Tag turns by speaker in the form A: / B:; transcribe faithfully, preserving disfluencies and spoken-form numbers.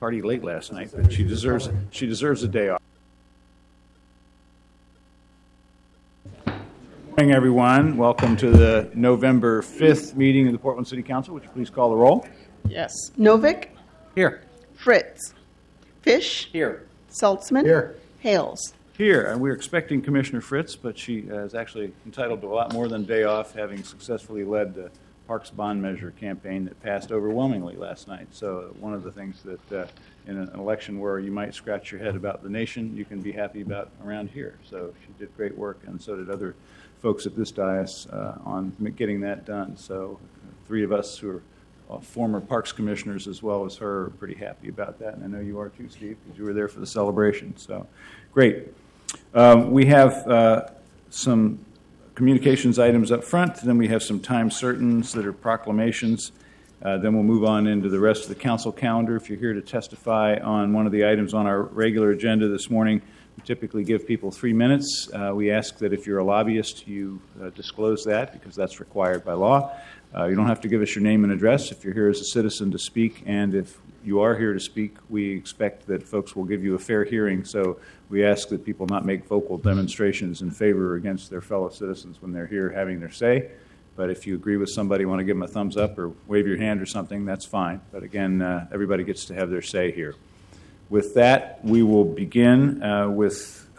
A: party late last night, but she deserves she deserves a day off. Good morning, everyone. Welcome to the November fifth meeting of the Portland City Council. Would you please call the roll?
B: Yes. Novick?
A: Here.
B: Fritz? Fish?
A: Here.
B: Saltzman?
C: Here.
B: Hales?
A: Here. And we're expecting Commissioner Fritz, but she uh, is actually entitled to a lot more than a day off, having successfully led the Parks Bond Measure campaign that passed overwhelmingly last night. So one of the things that uh, in an election where you might scratch your head about the nation, you can be happy about around here. So she did great work, and so did other folks at this dais uh, on getting that done. So three of us who are uh, former Parks Commissioners as well as her are pretty happy about that. And I know you are too, Steve, because you were there for the celebration. So great. Um, we have uh, some communications items up front, then we have some time certains that are proclamations. Uh, then we'll move on into the rest of the council calendar. If you're here to testify on one of the items on our regular agenda this morning, we typically give people three minutes. Uh, we ask that if you're a lobbyist, you uh, disclose that because that's required by law. Uh, you don't have to give us your name and address if you're here as a citizen to speak, and if you are here to speak, we expect that folks will give you a fair hearing, so we ask that people not make vocal demonstrations in favor or against their fellow citizens when they're here having their say. But if you agree with somebody, want to give them a thumbs up or wave your hand or something, that's fine. But again, uh, everybody gets to have their say here. With that, we will begin uh, with